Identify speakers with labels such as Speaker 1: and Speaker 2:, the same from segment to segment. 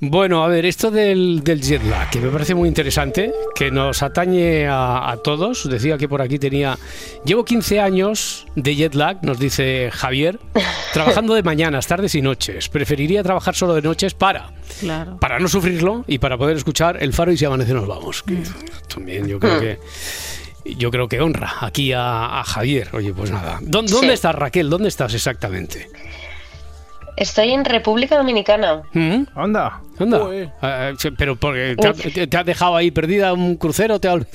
Speaker 1: Bueno, a ver, esto del jet lag, que me parece muy interesante, que nos atañe a todos. Decía que por aquí llevo 15 años de jet lag, nos dice Javier, trabajando de mañanas, tardes y noches. Preferiría trabajar solo de noches para no sufrirlo y para poder escuchar El Faro y Si amanece nos vamos. Que también yo creo que honra aquí a Javier. Oye, pues nada. ¿Dónde estás, Raquel? ¿Dónde estás exactamente?
Speaker 2: Estoy en República Dominicana.
Speaker 3: Anda.
Speaker 1: Pero porque te has dejado ahí perdida un crucero, te has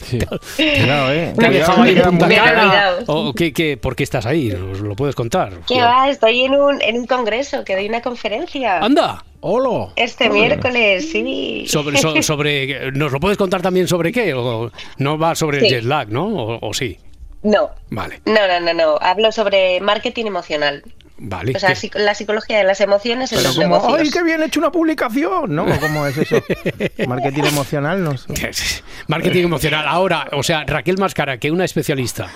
Speaker 1: dejado ahí en Punta Cana. ¿O qué? ¿Por qué estás ahí? ¿Lo puedes contar?
Speaker 2: ¿Qué va? Estoy en un congreso que doy una conferencia.
Speaker 1: ¡Anda!
Speaker 3: ¡Holo!
Speaker 2: Este miércoles, sí.
Speaker 1: Sobre ¿nos lo puedes contar también sobre qué? ¿O no va sobre el jet lag, no? ¿O sí?
Speaker 2: No.
Speaker 1: Vale.
Speaker 2: No. Hablo sobre marketing emocional.
Speaker 1: Vale.
Speaker 2: O sea, la psicología de las emociones en los negocios.
Speaker 3: ¡Ay, qué bien hecho una publicación! ¿No? ¿Cómo es eso? Marketing emocional, no sé.
Speaker 1: Marketing emocional. Ahora, o sea, Raquel Mascara, que es una especialista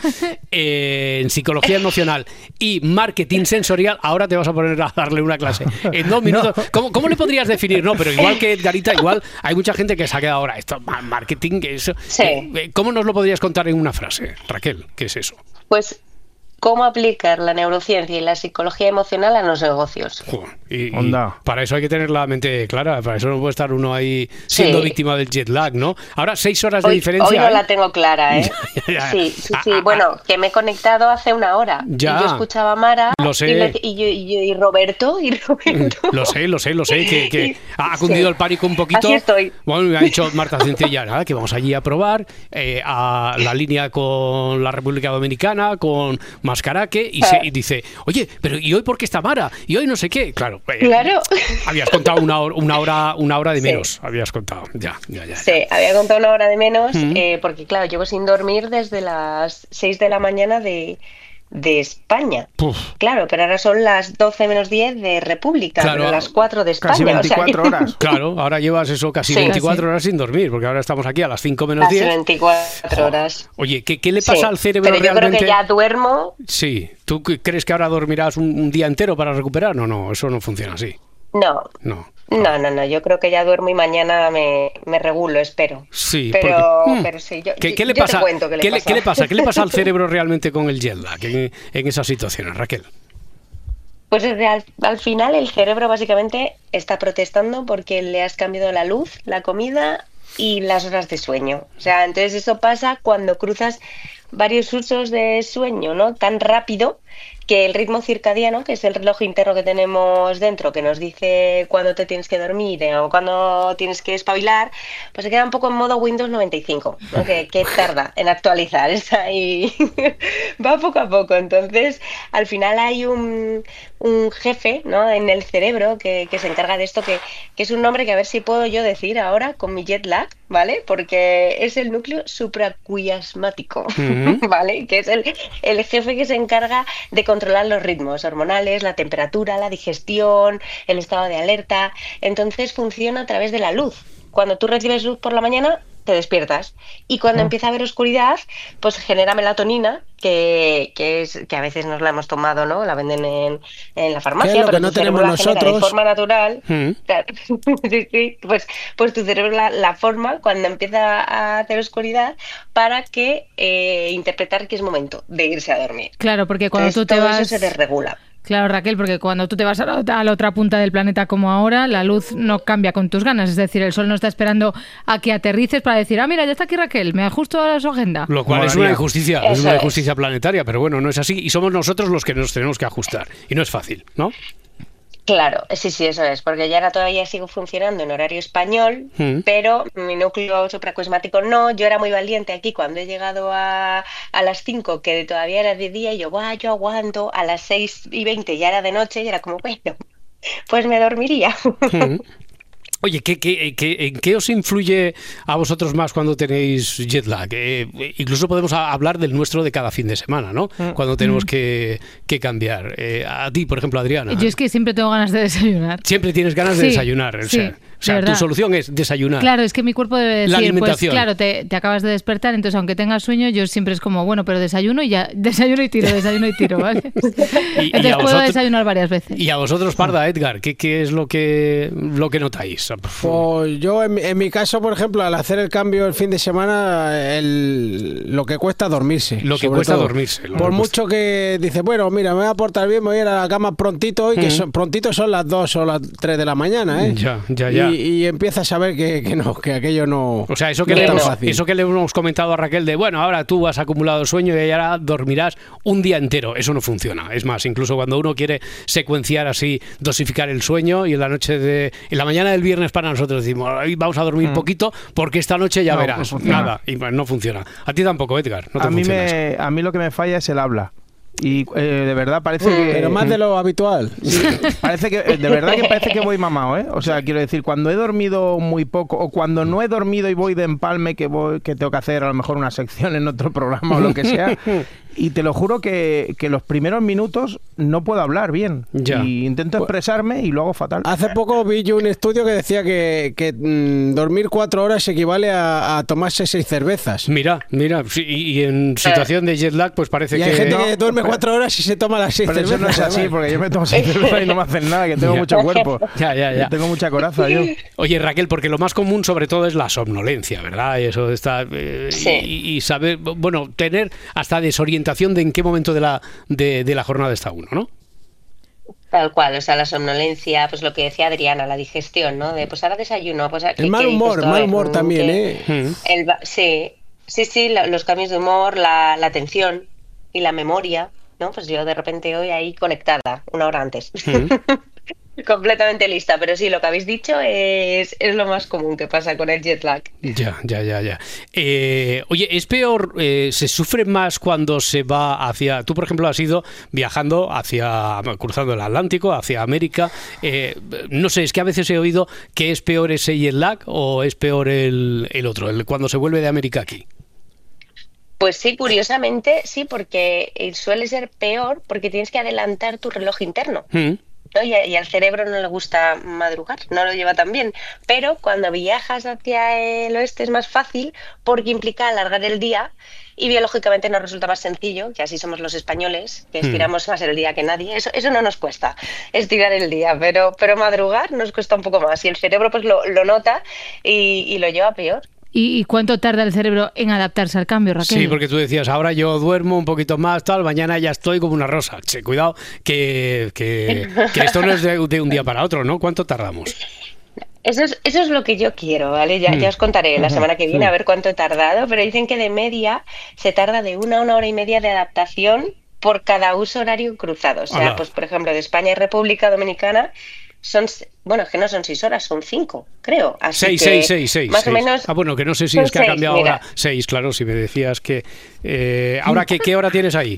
Speaker 1: en psicología emocional y marketing sensorial, ahora te vas a poner a darle una clase en 2 minutos. No. ¿Cómo le podrías definir? No, pero igual que Edgarita, igual hay mucha gente que se ha quedado ahora. Esto, marketing, eso.
Speaker 2: Sí.
Speaker 1: ¿Cómo nos lo podrías contar en una frase, Raquel? ¿Qué es eso?
Speaker 2: Pues cómo aplicar la neurociencia y la psicología emocional a los negocios.
Speaker 1: Y para eso hay que tener la mente clara, para eso no puede estar uno ahí siendo víctima del jet lag, ¿no? Ahora 6 horas de diferencia.
Speaker 2: Hoy no la tengo clara, ¿eh? Sí. Bueno, que me he conectado hace una hora.
Speaker 1: Ya.
Speaker 2: Y yo escuchaba a Mara.
Speaker 1: Lo sé.
Speaker 2: Y Roberto.
Speaker 1: Lo sé, que ha cundido el pánico un poquito.
Speaker 2: Así estoy.
Speaker 1: Bueno, me ha dicho Marta Centella, nada, que vamos allí a probar a la línea con la República Dominicana, con Mascaraque, y dice, oye, pero ¿y hoy por qué está Mara? Y hoy no sé qué. Claro. Habías contado una hora de menos. Habías contado, ya.
Speaker 2: Sí, había contado una hora de menos, porque claro, llevo sin dormir desde las 6 de la mañana de España. Claro, pero ahora son las 12 menos 10 de República,
Speaker 1: claro,
Speaker 2: pero las 4 de España.
Speaker 3: Casi 24 horas.
Speaker 1: Claro, ahora llevas eso casi 24 horas sin dormir, porque ahora estamos aquí a las 5 menos 10.
Speaker 2: Casi 24 horas.
Speaker 1: Oye, ¿qué le pasa al cerebro
Speaker 2: pero
Speaker 1: realmente?
Speaker 2: Yo creo que ya duermo.
Speaker 1: Sí, ¿tú crees que ahora dormirás un día entero para recuperar? No, eso no funciona así.
Speaker 2: No, yo creo que ya duermo y mañana me regulo, espero.
Speaker 1: Sí,
Speaker 2: pero sí,
Speaker 1: ¿Qué le pasa? ¿Qué le pasa al cerebro realmente con el jet lag en esas situaciones, Raquel?
Speaker 2: Pues al final el cerebro básicamente está protestando porque le has cambiado la luz, la comida y las horas de sueño. O sea, entonces eso pasa cuando cruzas varios usos de sueño, ¿no? Tan rápido que el ritmo circadiano, que es el reloj interno que tenemos dentro, que nos dice cuándo te tienes que dormir o cuándo tienes que espabilar, pues se queda un poco en modo Windows 95, ¿no? que tarda en actualizar, está ahí, va poco a poco. Entonces, al final hay un jefe, ¿no?, en el cerebro que se encarga de esto, que es un nombre que a ver si puedo yo decir ahora con mi jet lag, ¿vale? Porque es el núcleo supraquiasmático, ¿vale? Que es el jefe que se encarga de controlar los ritmos hormonales, la temperatura, la digestión, el estado de alerta. Entonces funciona a través de la luz. Cuando tú recibes luz por la mañana, te despiertas. Y cuando empieza a haber oscuridad, pues genera melatonina, que a veces nos la hemos tomado, ¿no? La venden en la farmacia.
Speaker 3: ¿Qué es lo
Speaker 2: pero
Speaker 3: que no tenemos nosotros?
Speaker 2: De forma natural. Claro, sí, pues tu cerebro la forma cuando empieza a hacer oscuridad para que interpretar que es momento de irse a dormir.
Speaker 4: Claro, porque cuando
Speaker 2: entonces,
Speaker 4: tú te
Speaker 2: todo
Speaker 4: vas...
Speaker 2: eso se desregula.
Speaker 4: Claro, Raquel, porque cuando tú te vas a la otra punta del planeta como ahora, la luz no cambia con tus ganas. Es decir, el sol no está esperando a que aterrices para decir, mira, ya está aquí Raquel, me ajusto a su agenda.
Speaker 1: Lo cual es una injusticia planetaria, pero bueno, no es así. Y somos nosotros los que nos tenemos que ajustar. Y no es fácil, ¿no?
Speaker 2: Claro, sí, eso es, porque ya ahora todavía sigo funcionando en horario español, pero mi núcleo supraquiasmático no. Yo era muy valiente aquí cuando he llegado a las 5, que todavía era de día, y yo aguanto, a las 6:20 ya era de noche, y era como, bueno, pues me dormiría.
Speaker 1: Oye, ¿en qué os influye a vosotros más cuando tenéis jet lag? Incluso podemos hablar del nuestro de cada fin de semana, ¿no? Cuando tenemos que cambiar. A ti, por ejemplo, Adriana.
Speaker 4: Yo es que siempre tengo ganas de desayunar.
Speaker 1: Siempre tienes ganas de desayunar. O sea, O sea, tu solución es desayunar.
Speaker 4: Claro, es que mi cuerpo debe decir,
Speaker 1: la alimentación.
Speaker 4: Pues claro, te acabas de despertar, entonces aunque tengas sueño, yo siempre es como, bueno, pero desayuno y ya, desayuno y tiro, ¿vale? Entonces puedo desayunar varias veces.
Speaker 1: Y a vosotros, Parda, Edgar, ¿qué es lo que notáis?
Speaker 5: Pues yo, en mi caso, por ejemplo, al hacer el cambio el fin de semana, lo que cuesta dormirse.
Speaker 1: Lo que cuesta dormirse.
Speaker 5: Por mucho que dices, bueno, mira, me voy a portar bien, me voy a ir a la cama prontito hoy, que prontito son las 2 o las 3 de la mañana, ¿eh?
Speaker 1: Ya. Y
Speaker 5: empiezas a ver que aquello no...
Speaker 1: O sea, eso que le hemos comentado a Raquel de, bueno, ahora tú has acumulado sueño y ahora dormirás un día entero. Eso no funciona. Es más, incluso cuando uno quiere secuenciar así, dosificar el sueño y en la mañana del viernes para nosotros decimos, vamos a dormir poquito porque esta noche ya verás. Nada. Y no funciona. A ti tampoco, Edgar. No te funciona.
Speaker 3: A mí lo que me falla es el habla. Y de verdad parece que...
Speaker 5: Pero más de lo habitual.
Speaker 3: Sí, de verdad que parece que voy mamado, ¿eh? O sea, quiero decir, cuando he dormido muy poco o cuando no he dormido y voy de empalme que tengo que hacer a lo mejor una sección en otro programa o lo que sea... Y te lo juro que los primeros minutos no puedo hablar bien.
Speaker 1: Ya.
Speaker 3: Y intento expresarme y lo hago fatal.
Speaker 5: Hace poco vi yo un estudio que decía que dormir 4 horas equivale a tomarse 6 cervezas.
Speaker 1: Mira. Sí, y en situación de jet lag, pues parece que...
Speaker 5: hay gente que duerme 4 horas y se toma las 6 cervezas.
Speaker 3: Pero eso no es así, porque yo me tomo 6 cervezas y no me hacen nada, que tengo mucho cuerpo.
Speaker 1: Ya.
Speaker 3: Tengo mucha coraza yo.
Speaker 1: Oye, Raquel, porque lo más común sobre todo es la somnolencia, ¿verdad? Y eso está...
Speaker 2: Sí.
Speaker 1: Y saber, bueno, tener hasta desorientación de en qué momento de la jornada está uno, ¿no?
Speaker 2: Tal cual, o sea, la somnolencia, pues lo que decía Adriana, la digestión, ¿no? De pues ahora desayuno, pues
Speaker 5: el mal humor también, ¿eh?
Speaker 2: Sí, los cambios de humor, la atención y la memoria, ¿no? Pues yo de repente hoy ahí conectada, 1 hora antes. Completamente lista, pero sí, lo que habéis dicho es lo más común que pasa con el jet lag.
Speaker 1: Ya. Oye, ¿es peor, se sufre más cuando se va hacia... Tú, por ejemplo, has ido viajando cruzando el Atlántico, hacia América. No sé, es que a veces he oído que es peor ese jet lag o es peor el otro, cuando se vuelve de América aquí.
Speaker 2: Pues sí, curiosamente, sí, porque suele ser peor porque tienes que adelantar tu reloj interno. ¿No? Y al cerebro no le gusta madrugar, no lo lleva tan bien. Pero cuando viajas hacia el oeste es más fácil porque implica alargar el día y biológicamente nos resulta más sencillo, que así somos los españoles, que estiramos más el día que nadie. Eso no nos cuesta, estirar el día, pero madrugar nos cuesta un poco más y el cerebro pues lo nota y lo lleva peor.
Speaker 4: ¿Y cuánto tarda el cerebro en adaptarse al cambio, Raquel?
Speaker 1: Sí, porque tú decías, ahora yo duermo un poquito más, mañana ya estoy como una rosa. Che, cuidado, que esto no es de un día para otro, ¿no? ¿Cuánto tardamos?
Speaker 2: Eso es lo que yo quiero, ¿vale? Ya os contaré la semana que viene a ver cuánto he tardado, pero dicen que de media se tarda de 1 a 1 hora y media de adaptación por cada uso horario cruzado. O sea, pues por ejemplo, de España y República Dominicana es que no son 6 horas, son 5, creo. Así
Speaker 1: 6.
Speaker 2: Más o menos.
Speaker 1: Bueno, que no sé si es que ha cambiado ahora. 6, claro, si me decías que... ahora, ¿qué hora tienes ahí?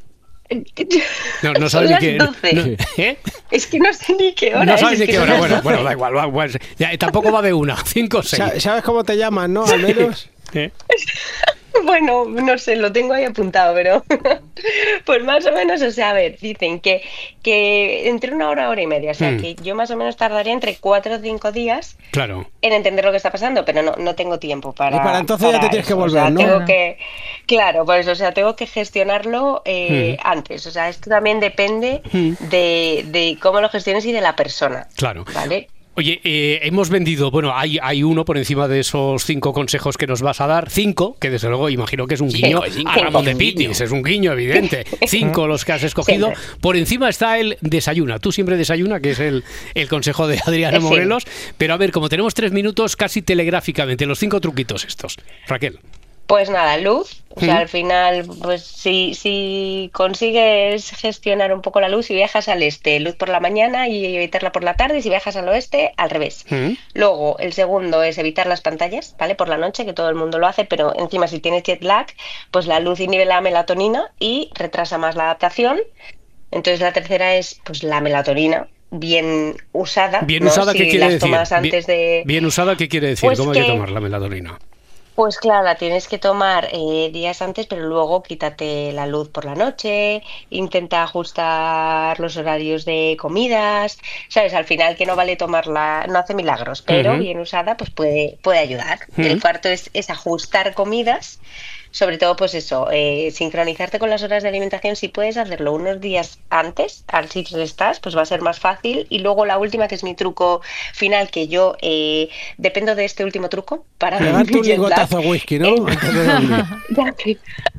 Speaker 1: No sabes ni qué...
Speaker 2: Es que no sé ni qué hora.
Speaker 1: No sabes ni qué hora. Bueno, da igual. Tampoco va de 1, 5 o 6.
Speaker 5: ¿Sabes cómo te llaman, no? Al menos...
Speaker 2: Bueno, no sé, lo tengo ahí apuntado, pero pues más o menos, o sea, a ver, dicen que entre 1 hora y media, o sea, que yo más o menos tardaría entre 4 o 5 días en entender lo que está pasando, pero no tengo tiempo para...
Speaker 5: Y para entonces ya te tienes que volver, ¿no?
Speaker 2: Tengo que gestionarlo antes, o sea, esto también depende de cómo lo gestiones y de la persona.
Speaker 1: Claro.
Speaker 2: ¿Vale?
Speaker 1: Oye, hemos vendido, bueno, hay uno por encima de esos 5 consejos que nos vas a dar, 5, que desde luego imagino que es un guiño a Ramón de Pitis, es un guiño evidente, 5 los que has escogido, siempre. Por encima está el desayuna, tú siempre desayuna, que es el consejo de Adriana Morelos, pero a ver, como tenemos 3 minutos, casi telegráficamente, los 5 truquitos estos, Raquel.
Speaker 2: Pues nada, luz, o sea, al final, pues si consigues gestionar un poco la luz y viajas al este, luz por la mañana y evitarla por la tarde, y si viajas al oeste, al revés. Luego, el segundo es evitar las pantallas, ¿vale? Por la noche, que todo el mundo lo hace, pero encima si tienes jet lag, pues la luz inhibe la melatonina y retrasa más la adaptación. Entonces la tercera es pues la melatonina. Bien usada.
Speaker 1: Bien usada, ¿qué quiere decir?
Speaker 2: Bien usada,
Speaker 1: ¿qué quiere decir? Pues ¿cómo hay que tomar la melatonina?
Speaker 2: Pues claro, la tienes que tomar días antes, pero luego quítate la luz por la noche, intenta ajustar los horarios de comidas, ¿sabes? Al final que no vale tomarla, no hace milagros, pero bien usada pues puede ayudar. El cuarto es ajustar comidas, sobre todo pues eso, sincronizarte con las horas de alimentación. Si puedes hacerlo unos días antes, al sitio donde estás, pues va a ser más fácil. Y luego la última, que es mi truco final, que yo dependo de este último truco para
Speaker 5: Levante un ligotazo de whisky, ¿no? Antes de dormir.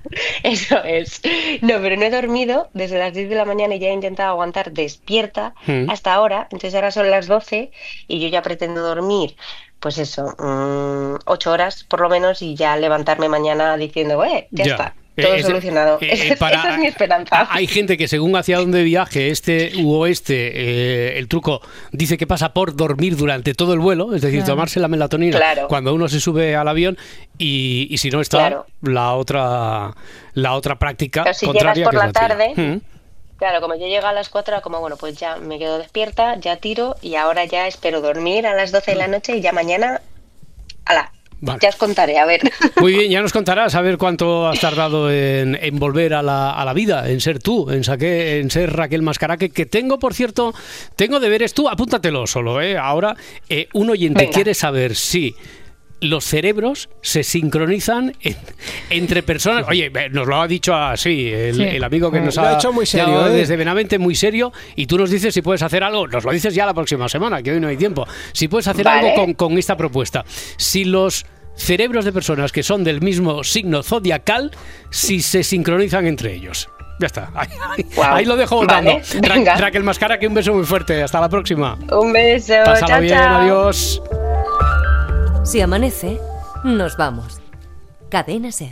Speaker 2: Eso es. No, pero no he dormido desde las 10 de la mañana y ya he intentado aguantar despierta hasta ahora. Entonces ahora son las 12 y yo ya pretendo dormir, pues eso, 8 horas por lo menos, y ya levantarme mañana diciendo, ya está. Todo solucionado. Esa es mi esperanza.
Speaker 1: Hay gente que según hacia dónde viaje este u oeste, el truco dice que pasa por dormir durante todo el vuelo, es decir, tomarse la melatonina cuando uno se sube al avión, y si no está la otra práctica.
Speaker 2: Pero si
Speaker 1: contraria,
Speaker 2: llegas por
Speaker 1: que
Speaker 2: la tarde, claro, como yo llego a las 4, era como, bueno, pues ya me quedo despierta, ya tiro, y ahora ya espero dormir a las 12 de la noche y ya mañana, ¡hala! Vale. Ya os contaré, a ver.
Speaker 1: Muy bien, ya nos contarás a ver cuánto has tardado en volver a la vida, en ser tú, en ser Raquel Mascaraque, que tengo, por cierto, tengo deberes. Tú apúntatelo solo, ahora un oyente quiere saber si los cerebros se sincronizan entre personas. Oye, nos lo ha dicho así el amigo que nos ha
Speaker 5: hecho muy serio,
Speaker 1: desde Benavente, muy serio, y tú nos dices si puedes hacer algo. Nos lo dices ya la próxima semana, que hoy no hay tiempo. Si puedes hacer algo con esta propuesta. Si los cerebros de personas que son del mismo signo zodiacal, si se sincronizan entre ellos. Ya está. Ahí lo dejo votando. Raquel Mascaraque, un beso muy fuerte. Hasta la próxima.
Speaker 2: Un beso.
Speaker 1: Pásala bien. Adiós.
Speaker 6: Si amanece, nos vamos. Cadena SER.